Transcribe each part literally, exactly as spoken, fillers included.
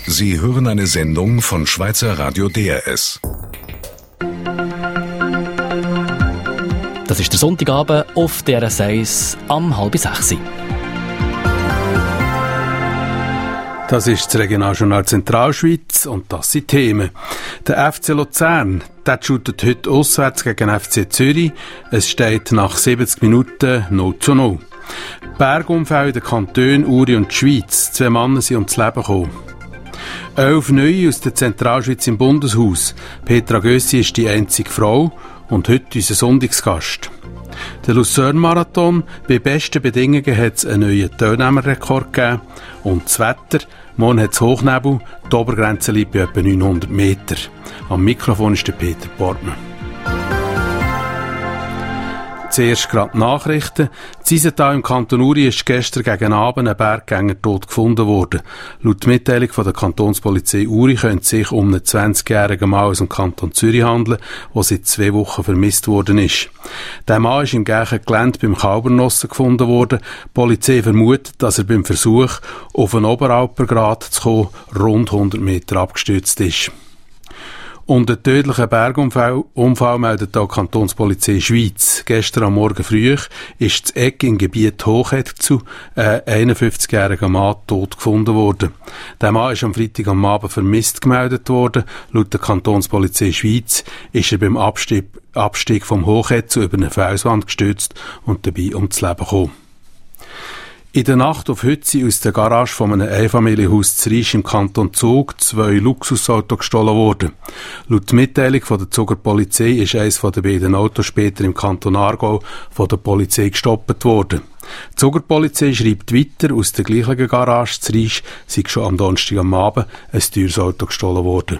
Sie hören eine Sendung von Schweizer Radio D R S. Das ist der Sonntagabend auf D R S eins am halb sechs. Das ist das Regionaljournal Zentralschweiz und das sind Themen. Der F C Luzern, der shootet heute auswärts gegen F C Zürich. Es steht nach siebzig Minuten null zu null. Bergunfälle in den Kantonen Uri und Schweiz. Zwei Männer sind ums Leben gekommen. Elf Neue aus der Zentralschweiz im Bundeshaus. Petra Gössi ist die einzige Frau und heute unser Sonntagsgast. Der Luzern-Marathon, bei besten Bedingungen hat es einen neuen Teilnehmerrekord gegeben. Und das Wetter, morgen hat es Hochnebel, die Obergrenze liegt bei etwa neunhundert Meter. Am Mikrofon ist der Peter Portmann. Zuerst gerade die Nachrichten. In Isental im Kanton Uri ist gestern gegen Abend ein Berggänger tot gefunden worden. Laut Mitteilung von der Kantonspolizei Uri könnte es sich um einen zwanzigjährigen Mann aus dem Kanton Zürich handeln, der seit zwei Wochen vermisst worden ist. Der Mann ist im gleichen Gelände beim Kalbernossen gefunden worden. Die Polizei vermutet, dass er beim Versuch, auf einen Oberalpergrat zu kommen, rund hundert Meter abgestürzt ist. Und einen tödlichen Bergunfall Unfall meldet auch die Kantonspolizei Schweiz. Gestern am Morgen früh ist das Eck im Gebiet Hochhead zu ein einundfünfzigjähriger Mann tot gefunden worden. Der Mann ist am Freitag am Abend vermisst gemeldet worden. Laut der Kantonspolizei Schweiz ist er beim Abstieg, Abstieg vom Hochhead zu über eine Felswand gestürzt und dabei ums Leben gekommen. In der Nacht auf heute sind aus der Garage von einem Einfamilienhaus zu Riesch im Kanton Zug zwei Luxusautos gestohlen worden. Laut Mitteilung von der Zuger Polizei ist eines von den beiden Autos später im Kanton Aargau von der Polizei gestoppt worden. Die Zuger Polizei schreibt weiter, aus der gleichen Garage zu Riesch sei schon am Donnerstag am Abend ein teures Auto gestohlen worden.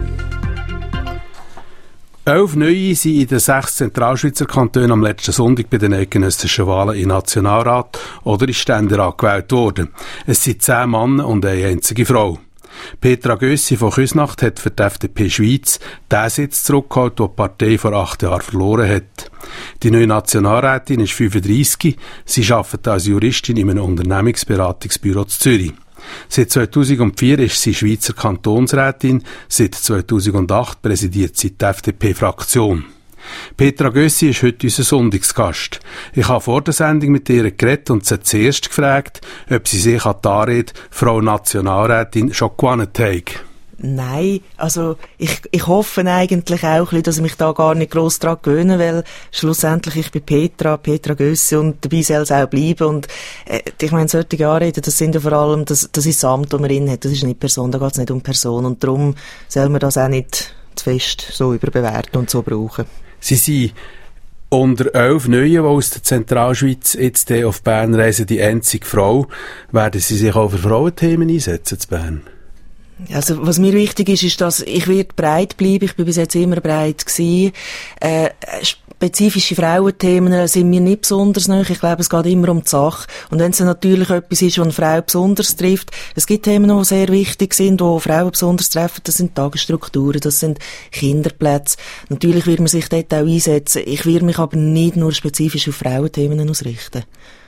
Elf Neue sind in den sechs Zentralschweizer Kantonen am letzten Sonntag bei den eidgenössischen Wahlen in Nationalrat oder in Ständerat gewählt worden. Es sind zehn Männer und eine einzige Frau. Petra Gössi von Küsnacht hat für die F D P Schweiz den Sitz zurückgeholt, den die Partei vor acht Jahren verloren hat. Die neue Nationalrätin ist fünfunddreissig. Sie arbeitet als Juristin in einem Unternehmensberatungsbüro in Zürich. Seit zweitausendvier ist sie Schweizer Kantonsrätin, seit zweitausendacht präsidiert sie die F D P-Fraktion. Petra Gössi ist heute unser Sonntagsgast. Ich habe vor der Sendung mit ihr geredet und sie zuerst gefragt, ob sie sich an die Anrede Frau Nationalrätin schon gewonnen hat. Nein, also ich, ich hoffe eigentlich auch, dass ich mich da gar nicht gross daran gewöhne, weil schlussendlich ich bin Petra, Petra Gössi und dabei soll es auch bleiben. Und äh, ich meine, solche Anreden, das sind ja vor allem, das, das ist das Amt, das man inne hat, das ist nicht Person, da geht es nicht um Person. Und darum soll man das auch nicht zu fest so überbewerten und so brauchen. Sie sind unter elf Neuen, die aus der Zentralschweiz jetzt auf Bern reisen, die einzige Frau. Werden Sie sich auch für Frauenthemen einsetzen in Bern? Also, was mir wichtig ist, ist, dass ich werde breit bleiben. Ich bin bis jetzt immer breit gewesen. Äh, spezifische Frauenthemen sind mir nicht besonders nahe. Ich glaube, es geht immer um die Sache. Und wenn es natürlich etwas ist, was eine Frau besonders trifft, es gibt Themen, die sehr wichtig sind, die Frauen besonders treffen. Das sind Tagesstrukturen, das sind Kinderplätze. Natürlich wird man sich dort auch einsetzen. Ich werde mich aber nicht nur spezifisch auf Frauenthemen ausrichten.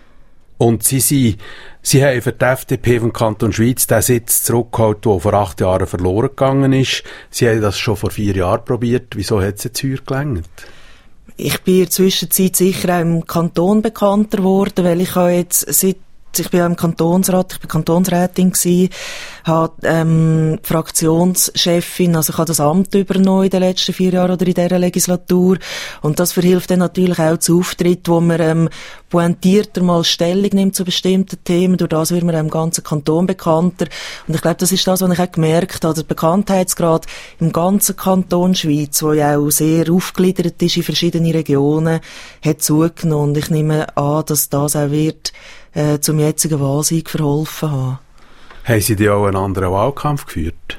Und Sie, Sie, Sie haben für die F D P vom Kanton Schweiz den Sitz zurückgeholt, der vor acht Jahren verloren gegangen ist. Sie haben das schon vor vier Jahren probiert. Wieso hat es jetzt heuer gelangt? Ich bin in der Zwischenzeit sicher auch im Kanton bekannter geworden, weil ich habe jetzt seit ich bin ja im Kantonsrat, ich bin Kantonsrätin gewesen, habe ähm, Fraktionschefin, also ich habe das Amt übernommen in den letzten vier Jahren oder in dieser Legislatur und das verhilft dann natürlich auch zu Auftritt, wo man ähm, pointierter mal Stellung nimmt zu bestimmten Themen, durch das wird man auch im ganzen Kanton bekannter und ich glaube, das ist das, was ich auch gemerkt habe, der Bekanntheitsgrad im ganzen Kanton Schweiz, wo ja auch sehr aufgegliedert ist in verschiedene Regionen, hat zugenommen und ich nehme an, dass das auch wird Äh, zum jetzigen Wahlsieg verholfen haben. Haben Sie denn auch einen anderen Wahlkampf geführt?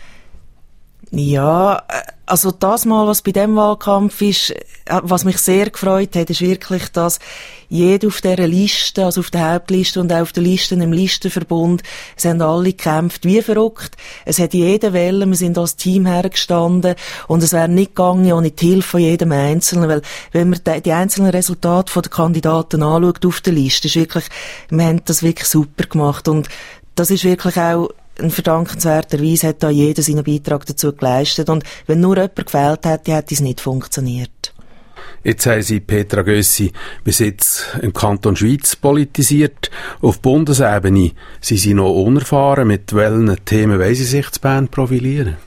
Ja, also das Mal, was bei dem Wahlkampf ist, was mich sehr gefreut hat, ist wirklich, dass jeder auf dieser Liste, also auf der Hauptliste und auch auf der Liste im Listenverbund, es haben alle gekämpft wie verrückt. Es hat jeder wählen, wir sind als Team hergestanden und es wäre nicht gegangen ohne die Hilfe von jedem Einzelnen, weil wenn man die einzelnen Resultate der Kandidaten anschaut auf der Liste, ist wirklich, wir haben das wirklich super gemacht und das ist wirklich auch ein verdankenswerter Weise hat da jeder seinen Beitrag dazu geleistet. Und wenn nur jemand gefehlt hätte, hätte es nicht funktioniert. Jetzt haben Sie, Petra Gössi, bis jetzt im Kanton Schweiz politisiert. Auf Bundesebene sind Sie noch unerfahren. Mit welchen Themen wollen Sie sich zu Bern profilieren?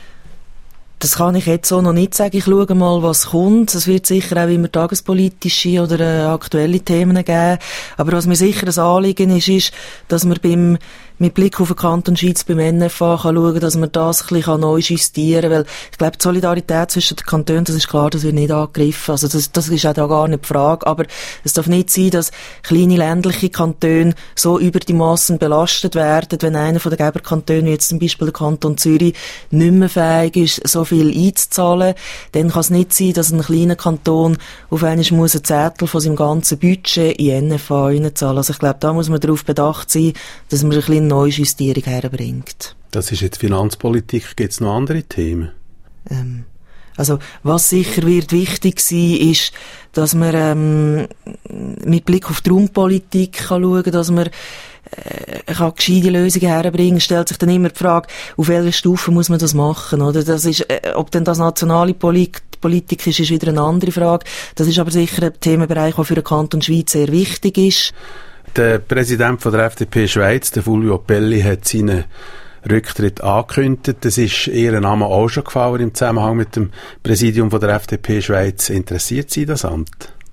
Das kann ich jetzt so noch nicht sagen. Ich schaue mal, was kommt. Es wird sicher auch immer tagespolitische oder äh, aktuelle Themen geben. Aber was mir sicher ein Anliegen ist, ist, dass man beim mit Blick auf den Kanton Schweiz beim N F A kann schauen, dass man das ein bisschen neu justieren kann. Weil ich glaube, die Solidarität zwischen den Kantonen, das ist klar, das wird nicht angegriffen. Also das, das ist auch da gar nicht die Frage. Aber es darf nicht sein, dass kleine ländliche Kantone so über die Massen belastet werden, wenn einer von den Geberkantonen, wie jetzt zum Beispiel der Kanton Zürich, nicht mehr fähig ist, so viel einzuzahlen. Dann kann es nicht sein, dass ein kleiner Kanton auf einmal muss ein Zettel von seinem ganzen Budget in N F A reinzahlen. Also ich glaube, da muss man darauf bedacht sein, dass man ein bisschen neue Justierung herbringt. Das ist jetzt Finanzpolitik. Gibt es noch andere Themen? Ähm, also was sicher wird wichtig sein, ist, dass man ähm, mit Blick auf die Raumpolitik kann schauen, dass man äh, kann gescheite Lösungen herbringen. Stellt sich dann immer die Frage, auf welcher Stufe muss man das machen, oder? Das ist, äh, ob denn das nationale Politik Politik ist, ist wieder eine andere Frage. Das ist aber sicher ein Themenbereich, der für den Kanton Schweiz sehr wichtig ist. Der Präsident von der F D P Schweiz, der Fulvio Pelli, hat seinen Rücktritt angekündigt. Das ist Ihr Name auch schon gefallen im Zusammenhang mit dem Präsidium von der F D P Schweiz. Interessiert Sie das Amt?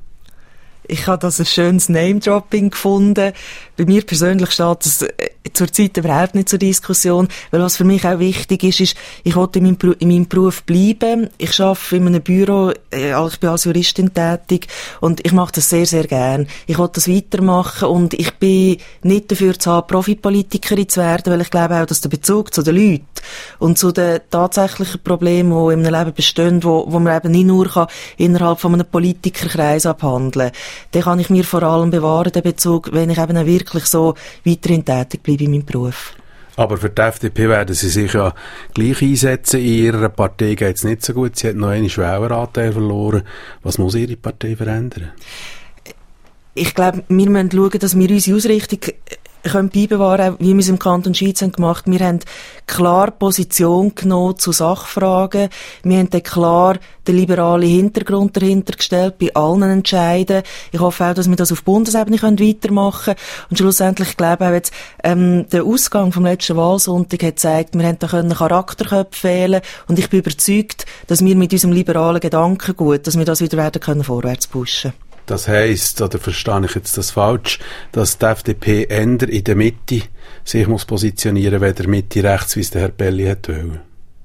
Ich habe das ein schönes Name-Dropping gefunden. Bei mir persönlich steht das zurzeit überhaupt nicht zur Diskussion, weil was für mich auch wichtig ist, ist, ich wollte in meinem, in meinem Beruf bleiben. Ich arbeite in einem Büro, ich bin als Juristin tätig und ich mache das sehr, sehr gern. Ich will das weitermachen und ich bin nicht dafür zu haben, Profipolitikerin zu werden, weil ich glaube auch, dass der Bezug zu den Leuten und zu den tatsächlichen Problemen, die in einem Leben bestehen, wo, wo man eben nicht nur kann, innerhalb von einem Politikerkreis abhandeln kann, den kann ich mir vor allem bewahren, den Bezug, wenn ich eben auch wirklich so weiterhin tätig bleibe in meinem Beruf. Aber für die F D P werden Sie sich ja gleich einsetzen. In Ihrer Partei geht es nicht so gut. Sie hat noch einen Wähleranteil verloren. Was muss Ihre Partei verändern? Ich glaube, wir müssen schauen, dass wir unsere Ausrichtung können beibewahren, wie wir es im Kanton Schweiz haben gemacht. Wir haben klar Position genommen zu Sachfragen. Wir haben dann klar den liberalen Hintergrund dahinter gestellt bei allen Entscheiden. Ich hoffe auch, dass wir das auf Bundesebene können weitermachen können. Und schlussendlich glaube ich auch jetzt, ähm, der Ausgang vom letzten Wahlsonntag hat gezeigt, wir haben da können Charakterköpfe wählen. Und ich bin überzeugt, dass wir mit unserem liberalen Gedankengut, dass wir das wieder werden können vorwärts pushen. Das heisst, oder verstehe ich jetzt das falsch, dass die F D P eher in der Mitte sich muss positionieren, weder Mitte rechts, wie es der Herr Pelli hat wollen?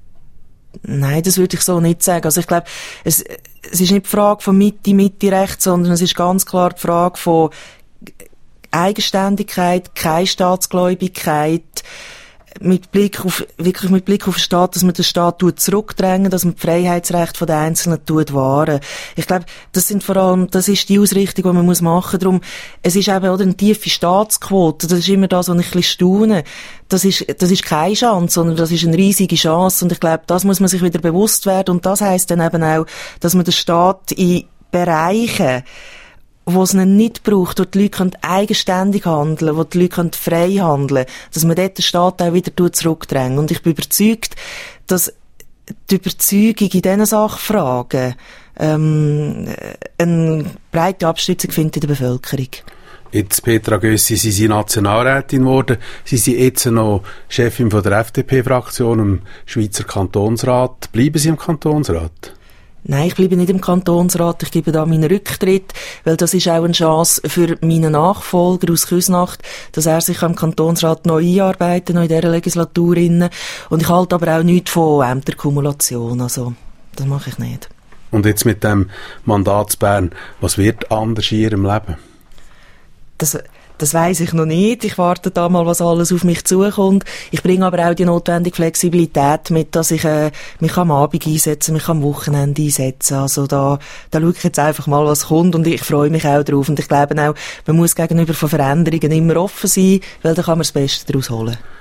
Nein, das würde ich so nicht sagen. Also ich glaube, es, es ist nicht die Frage von Mitte, Mitte rechts, sondern es ist ganz klar die Frage von Eigenständigkeit, keine Staatsgläubigkeit, mit Blick auf, wirklich mit Blick auf den Staat, dass man den Staat zurückdrängen, dass man die Freiheitsrechte der Einzelnen wahren. Ich glaube, das sind vor allem, das ist die Ausrichtung, die man muss machen. Darum, es ist eben, oder, eine tiefe Staatsquote. Das ist immer das, was ich ein bisschen staune. Das ist, das ist keine Chance, sondern das ist eine riesige Chance. Und ich glaube, das muss man sich wieder bewusst werden. Und das heisst dann eben auch, dass man den Staat in Bereichen, wo es ihn nicht braucht, wo die Leute eigenständig handeln können, wo die Leute frei handeln können, dass man dort den Staat auch wieder zurückdrängen. Und ich bin überzeugt, dass die Überzeugung in diesen Sachfragen ähm, eine breite Abstützung findet in der Bevölkerung. Jetzt, Petra Gössi, Sie sind Nationalrätin geworden. Sie sind jetzt noch Chefin von der F D P-Fraktion im Schweizer Kantonsrat. Bleiben Sie im Kantonsrat? Nein, ich bleibe nicht im Kantonsrat, ich gebe da meinen Rücktritt, weil das ist auch eine Chance für meinen Nachfolger aus Küsnacht, dass er sich am Kantonsrat neu einarbeiten, noch in dieser Legislatur inne. Und ich halte aber auch nichts von Ämterkumulation, also das mache ich nicht. Und jetzt mit dem Mandat Bern, was wird anders in Ihrem Leben? Das Das weiss ich noch nicht. Ich warte da mal, was alles auf mich zukommt. Ich bringe aber auch die notwendige Flexibilität mit, dass ich äh, mich am Abend einsetzen, mich am Wochenende einsetzen. Also da, da schaue ich jetzt einfach mal, was kommt und ich freue mich auch drauf. Und ich glaube auch, man muss gegenüber von Veränderungen immer offen sein, weil dann kann man das Beste daraus holen.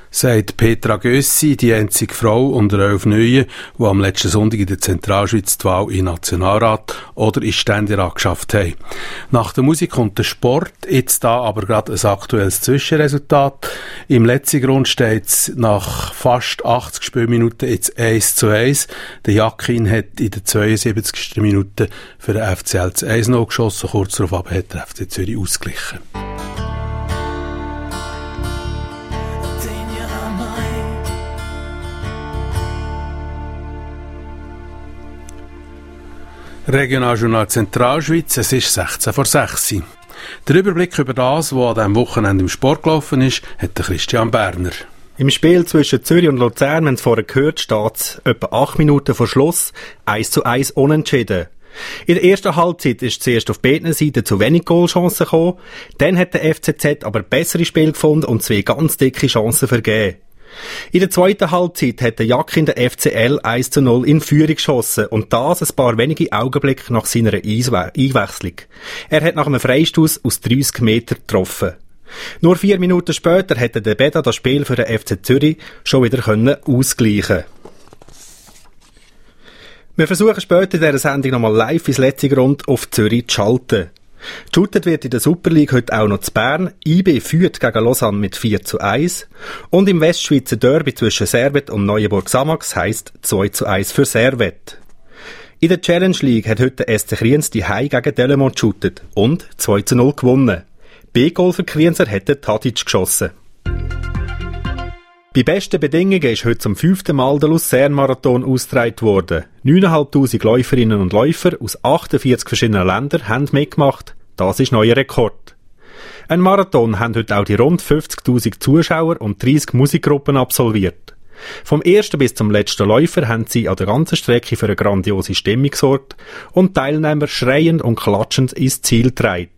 sagt Petra Gössi, die einzige Frau unter elf Neuen, die am letzten Sonntag in der Zentralschweiz die Wahl in Nationalrat oder in Ständerat geschafft haben. Nach der Musik kommt der Sport, jetzt da aber gerade ein aktuelles Zwischenresultat. Im letzten Grund steht es nach fast achtzig Spielminuten jetzt eins zu eins. Der Jakin hat in der zweiundsiebzigsten Minute für den F C L das eins null geschossen, kurz darauf aber hat der F C Zürich ausgeglichen. Regionaljournal Zentralschweiz, es ist sechzehn vor sechs. Der Überblick über das, was an diesem Wochenende im Sport gelaufen ist, hat Christian Berner. Im Spiel zwischen Zürich und Luzern, wir haben es vorher gehört, steht es etwa acht Minuten vor Schluss eins zu eins unentschieden. In der ersten Halbzeit ist zuerst auf beiden Seiten zu wenig Goalchancen gekommen, dann hat der F C Z aber bessere Spiel gefunden und zwei ganz dicke Chancen vergeben. In der zweiten Halbzeit hat der Jakin der F C L eins zu null in Führung geschossen und das ein paar wenige Augenblicke nach seiner Einwe- Einwechslung. Er hat nach einem Freistoß aus dreißig Metern getroffen. Nur vier Minuten später hätte der Beda das Spiel für den F C Zürich schon wieder können ausgleichen. Wir versuchen später in dieser Sendung nochmal live ins letzte Grund auf Zürich zu schalten. Geshootet wird in der Super League heute auch noch zu Bern. I B führt gegen Lausanne mit vier zu eins. Und im Westschweizer Derby zwischen Servet und Neuenburg-Samax heisst zwei zu eins für Servet. In der Challenge League hat heute der S C Kriens die Hai gegen Delemont geshootet und zwei zu null gewonnen. B-Goal für Krienser hätte Tadic geschossen. Bei besten Bedingungen ist heute zum fünften Mal der Luzern-Marathon ausgetragen worden. neuntausendfünfhundert Läuferinnen und Läufer aus achtundvierzig verschiedenen Ländern haben mitgemacht. Das ist neuer Rekord. Ein Marathon haben heute auch die rund fünfzigtausend Zuschauer und dreissig Musikgruppen absolviert. Vom ersten bis zum letzten Läufer haben sie an der ganzen Strecke für eine grandiose Stimmung gesorgt und Teilnehmer schreiend und klatschend ins Ziel getragen.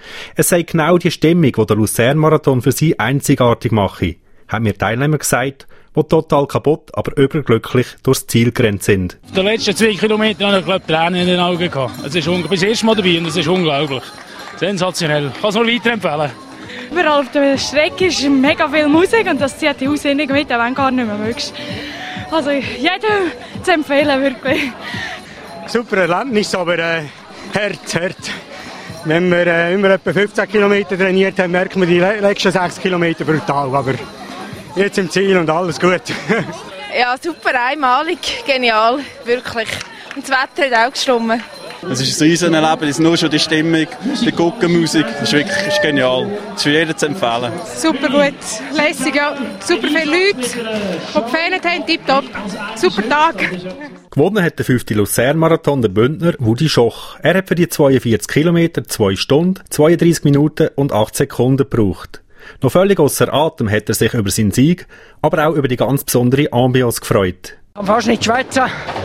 Es sei genau die Stimmung, die der Luzern-Marathon für sie einzigartig mache, haben mir Teilnehmer gesagt, die total kaputt, aber überglücklich durchs Ziel gerannt sind. Auf den letzten zwei Kilometern habe ich, glaube ich, Tränen in den Augen gehabt. Es ist un- ich bin das erste Mal dabei und es ist unglaublich. Sensationell. Ich kann es nur weiterempfehlen. Überall auf der Strecke ist mega viel Musik und das zieht die Aussendung mit, auch wenn du gar nicht mehr möchtest. Also jedem zu empfehlen, wirklich. Super Erlebnis, aber äh, hart, hart. Wenn wir äh, immer etwa fünfzehn Kilometer trainiert haben, merken wir die letzten sechs Kilometer brutal. Aber jetzt im Ziel und alles gut. Ja, super, einmalig, genial, wirklich. Und das Wetter hat auch gestimmt. Es ist ein riesen Erlebnis, nur schon die Stimmung, die Guckenmusik, das ist wirklich ist genial. Das ist für jeden zu empfehlen. Super gut, lässig, ja. Super viele Leute, die gefällt haben, tipptopp. Super Tag. Gewonnen hat der fünfte Luzern-Marathon der Bündner Rudi Schoch. Er hat für die zweiundvierzig Kilometer zwei Stunden, zweiunddreissig Minuten und acht Sekunden gebraucht. Noch völlig ausser Atem hat er sich über seinen Sieg, aber auch über die ganz besondere Ambiance gefreut. Ich kann fast nicht schwätzen,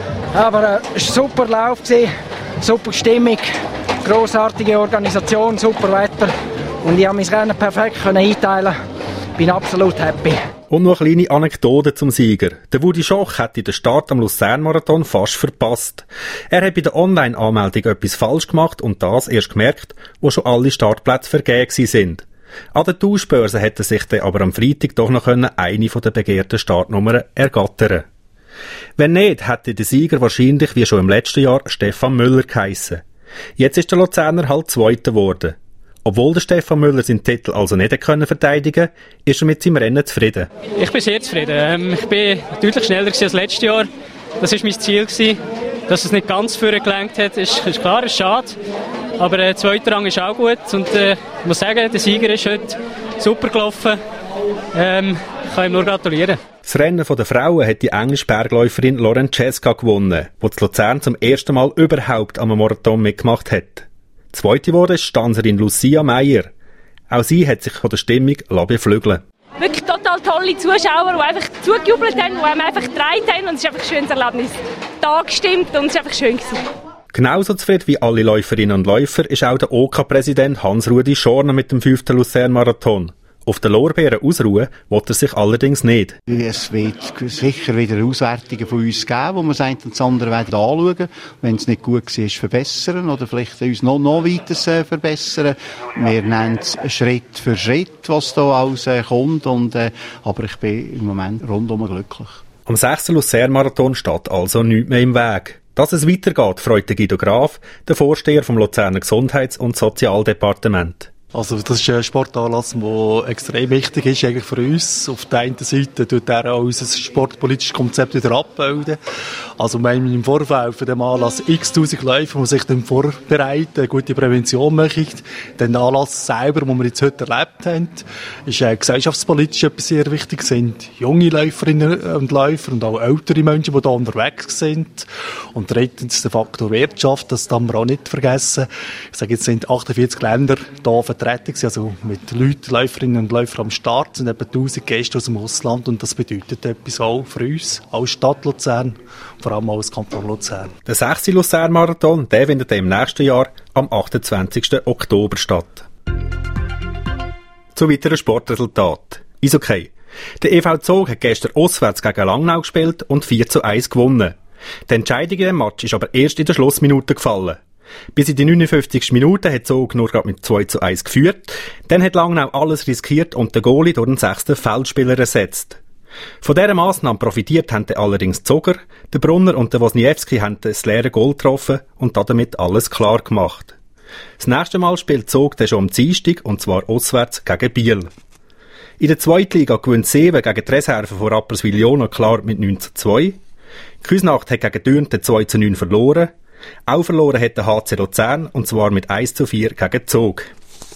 aber es war ein super Lauf, super Stimmung, grossartige Organisation, super Wetter und ich konnte mein Rennen perfekt einteilen. Ich bin absolut happy. Und noch eine kleine Anekdote zum Sieger. Der Rudi Schoch hat den Start am Luzern-Marathon fast verpasst. Er hat bei der Online-Anmeldung etwas falsch gemacht und das erst gemerkt, wo schon alle Startplätze vergeben sind. An der Tauschbörse hätte sich dann aber am Freitag doch noch eine der begehrten Startnummern ergattern. Wenn nicht, hätte der Sieger wahrscheinlich wie schon im letzten Jahr Stefan Müller geheissen. Jetzt ist der Luzerner halt Zweiter geworden. Obwohl der Stefan Müller seinen Titel also nicht können verteidigen, ist er mit seinem Rennen zufrieden. Ich bin sehr zufrieden. Ähm, ich bin deutlich schneller als letztes Jahr. Das war mein Ziel. Dass es nicht ganz vorgelenkt hat, ist, ist klar, ist schade. Aber der äh, zweite Rang ist auch gut. Und äh, ich muss sagen, der Sieger ist heute super gelaufen. Ähm, ich kann ihm nur gratulieren. Das Rennen der Frauen hat die englische Bergläuferin Lauren Cesca gewonnen, die in Luzern zum ersten Mal überhaupt am Marathon mitgemacht hat. Zweite wurde ist Stanzerin Lucia Meyer. Auch sie hat sich von der Stimmung beflügeln. Wirklich total tolle Zuschauer, die einfach zugejubelt haben, die einem einfach getragen haben und es ist einfach ein schönes Erlebnis. Da gestimmt und es war einfach schön gewesen. Genauso zufrieden wie alle Läuferinnen und Läufer ist auch der O K-Präsident Hans-Rudi Schorner mit dem fünften Luzern-Marathon. Auf den Lorbeeren ausruhen will er sich allerdings nicht. Es wird sicher wieder Auswertungen von uns geben, wo wir das eine und das andere werden anschauen. Wenn es nicht gut war, verbessern oder vielleicht uns noch, noch weiter verbessern. Wir nennen es Schritt für Schritt, was da alles äh, kommt. Und, äh, aber ich bin im Moment rundum glücklich. Am sechsten Luzern-Marathon steht also nichts mehr im Weg. Dass es weitergeht, freut Guido Graf, der Vorsteher vom Luzerner Gesundheits- und Sozialdepartement. Also das ist ein Sportanlass, der extrem wichtig ist eigentlich für uns. Auf der einen Seite tut er auch unser sportpolitisches Konzept wieder abbilden. Also wir haben im Vorfeld für den Anlass x-tausend Läufer, die sich dann vorbereiten, eine gute Prävention machen. Den Anlass selber, den wir jetzt heute erlebt haben, ist äh, gesellschaftspolitisch etwas sehr wichtig. Es sind junge Läuferinnen und Läufer und auch ältere Menschen, die hier unterwegs sind. Und drittens der Faktor Wirtschaft, das darf man auch nicht vergessen. Ich sage, jetzt sind achtundvierzig Länder hier vertreten, also mit Leuten, Läuferinnen und Läufern am Start, sind etwa tausend Gäste aus dem Ausland und das bedeutet etwas auch für uns, als Stadt Luzern, vor allem auch als Kanton Luzern. Der sechste Luzern-Marathon, der findet im nächsten Jahr am achtundzwanzigsten Oktober statt. Zu weiteren Sportresultaten. Eishockey. Der E V Zug hat gestern auswärts gegen Langnau gespielt und vier zu eins gewonnen. Die Entscheidung in dem Match ist aber erst in der Schlussminute gefallen. Bis in die neunundfünfzigsten Minute hat Zug nur gerade mit zwei zu eins geführt. Dann hat Langnau alles riskiert und den Goalie durch den sechsten Feldspieler ersetzt. Von dieser Massnahme profitiert haben allerdings Zoger, der Brunner und der Wozniewski haben das leere Goal getroffen und damit alles klar gemacht. Das nächste Mal spielt Zug dann schon am Dienstag, und zwar auswärts gegen Biel. In der Zweitliga gewinnt Seewen gegen die Reserve von Rapperswil-Jona klar mit neun zu zwei. Küsnacht hat gegen Dürnten zwei zu neun verloren. Auch verloren hat der H C Luzern, und zwar mit eins zu vier gegen Zug.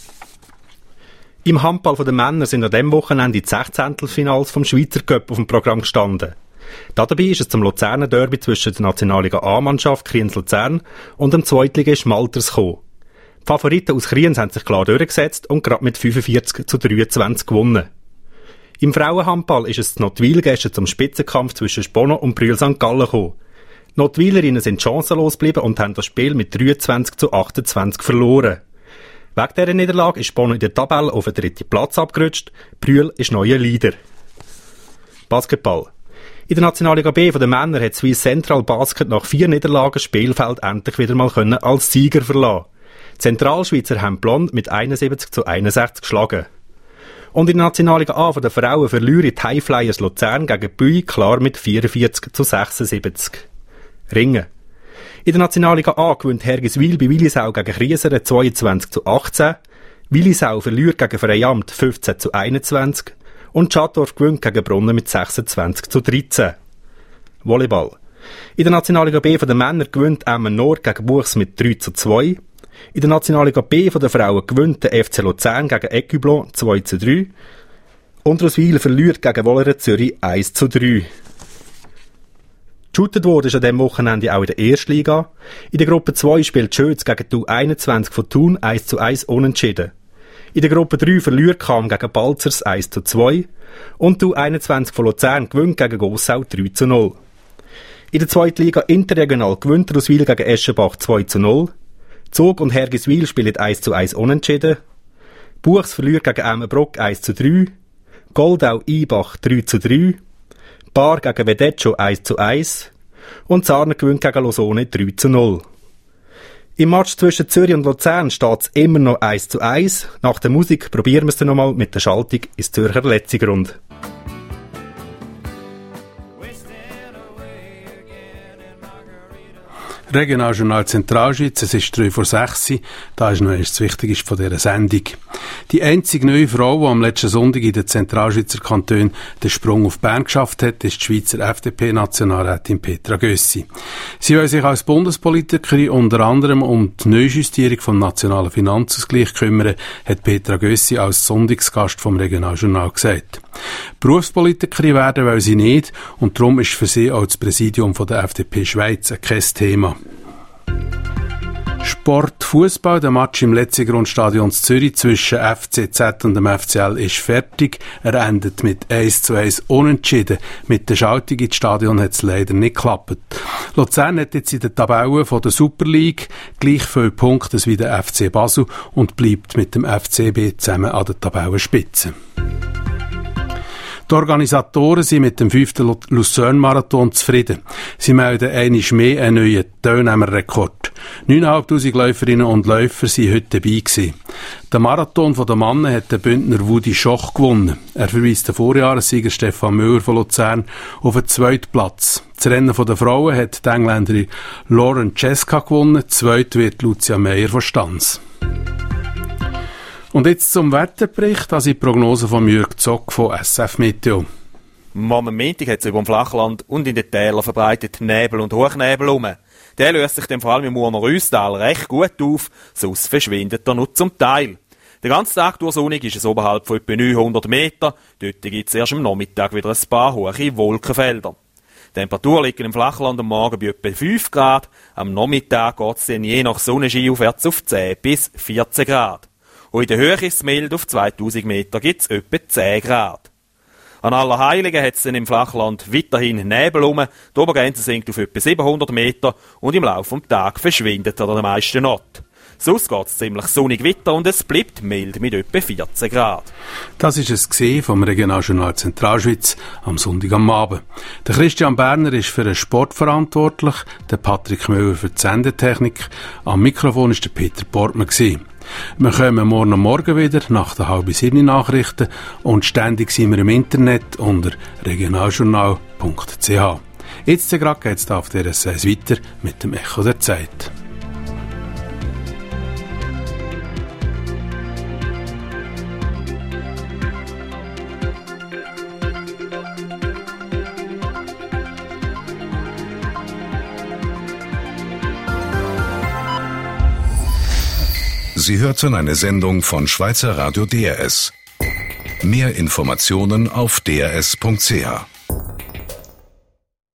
Im Handball der Männer sind an diesem Wochenende die Sechzehntelfinals vom Schweizer Cup auf dem Programm gestanden. Dabei ist es zum Luzerner Derby zwischen der Nationalliga A-Mannschaft Kriens-Luzern und dem Zweitligist Malters gekommen. Die Favoriten aus Kriens haben sich klar durchgesetzt und gerade mit fünfundvierzig zu dreiundzwanzig gewonnen. Im Frauenhandball ist es in Nottwil gestern zum Spitzenkampf zwischen Spono und Brühl Sankt Gallen gekommen. Die Nottwilerinnen sind chancenlos geblieben und haben das Spiel mit dreiundzwanzig zu achtundzwanzig verloren. Wegen dieser Niederlage ist Spono in der Tabelle auf den dritten Platz abgerutscht. Brühl ist neuer Leader. Basketball. In der Nationalliga B der Männer hat Swiss Central Basket nach vier Niederlagen das Spielfeld endlich wieder mal können als Sieger verlassen. Die Zentralschweizer haben Blond mit einundsiebzig zu einundsechzig geschlagen. Und in der Nationalliga A der Frauen verlieren die Highflyers Luzern gegen Buy klar mit vierundvierzig zu sechsundsiebzig. Ringen. In der Nationalliga A gewinnt Hergiswil bei Willisau gegen Krieseren zweiundzwanzig zu achtzehn, Willisau verliert gegen Freiamt fünfzehn zu einundzwanzig und Schattdorf gewinnt gegen Brunnen mit sechsundzwanzig zu dreizehn. Volleyball. In der Nationalliga B der Männer gewinnt Emmen Nord gegen Buchs mit drei zu zwei, in der Nationalliga B der Frauen gewinnt der F C Luzern gegen Ecublon zwei zu drei und Roswil verliert gegen Wolleren Zürich eins zu drei. Geshootet wurde ist an diesem Wochenende auch in der Erstliga. In der Gruppe zwei spielt Schötz gegen die U einundzwanzig von Thun eins zu eins unentschieden. In der Gruppe drei verliert Cham gegen Balzers eins zu zwei und die U einundzwanzig von Luzern gewinnt gegen Gossau drei zu null. In der Zweitliga Interregional gewinnt Roswil gegen Eschenbach zwei zu null. Zug und Hergiswil spielen eins zu eins unentschieden. Buchs verliert gegen Emmenbrock eins zu drei. Goldau-Ibach drei zu drei. Bar gegen Vedeccio eins zu eins und Zarner gewinnt gegen Losone drei zu null. Im Match zwischen Zürich und Luzern steht es immer noch eins zu eins. Nach der Musik probieren wir es dann nochmal mit der Schaltung ins Zürcher Letzigrund. Regionaljournal Zentralschweiz, es ist drei vor sechs. Da ist noch erst das Wichtigste von dieser Sendung. Die einzige neue Frau, die am letzten Sonntag in den Zentralschweizer Kantonen den Sprung auf Bern geschafft hat, ist die Schweizer F D P-Nationalrätin Petra Gössi. Sie will sich als Bundespolitikerin unter anderem um die Neujustierung vom nationalen Finanzausgleich kümmern, hat Petra Gössi als Sonntagsgast vom Regionaljournal gesagt. Berufspolitikerin werden will sie nicht und darum ist für sie auch das Präsidium von der F D P Schweiz kein Thema. Sport Fußball, der Match im Letzigrundstadion Zürich zwischen F C Z und dem F C L ist fertig. Er endet mit eins zu eins unentschieden. Mit der Schaltung ins Stadion hat es leider nicht geklappt. Luzern hat jetzt in der Tabelle von der Super League gleich viele Punkte wie der F C Basel und bleibt mit dem F C B zusammen an der Tabellenspitze. Die Organisatoren sind mit dem fünften Luzern-Marathon zufrieden. Sie melden einmal mehr einen neuen Teilnehmerrekord. neuntausendfünfhundert Läuferinnen und Läufer waren heute dabei gewesen. Der Marathon der Männer hat der Bündner Woody Schoch gewonnen. Er verweist den Vorjahressieger Stefan Müller von Luzern auf den zweiten Platz. Das Rennen der Frauen hat die Engländerin Lauren Cesca gewonnen. Zweit wird Lucia Meyer von Stanz. Und jetzt zum Wetterbericht, also die Prognose von Jürg Zock von S F Meteo. Am Montag hat es über dem Flachland und in den Tälern verbreitet Nebel und Hochnebel herum. Der löst sich dann vor allem im Urner Rüsstal recht gut auf, sonst verschwindet er nur zum Teil. Den ganzen Tag durch sonnig ist es oberhalb von etwa neunhundert Meter. Dort gibt es erst am Nachmittag wieder ein paar hohe Wolkenfelder. Die Temperatur liegt im Flachland am Morgen bei etwa fünf Grad. Am Nachmittag geht es dann je nach Sonnenschein aufwärts auf zehn bis vierzehn Grad. Und in der Höhe ist es mild, auf zweitausend Meter gibt es etwa zehn Grad. An Allerheiligen hat es dann im Flachland weiterhin Nebel rum, die Obergrenze sinkt auf etwa siebenhundert Meter und im Laufe des Tages verschwindet er an den meisten Orten. Sonst geht es ziemlich sonnig weiter und es bleibt mild mit etwa vierzehn Grad. Das ist es gesehen vom Regionaljournal Zentralschweiz am Sonntag am Abend. Der Christian Berner ist für den Sport verantwortlich, der Patrick Müller für die Sendetechnik. Am Mikrofon ist der Peter Portmann gewesen. Wir kommen morgen am Morgen wieder nach der halb sieben Nachrichten und ständig sind wir im Internet unter regionaljournal punkt c h. Jetzt gerade geht es auf der S eins weiter mit dem Echo der Zeit. Sie hörten eine Sendung von Schweizer Radio D R S. Mehr Informationen auf d r s punkt c h.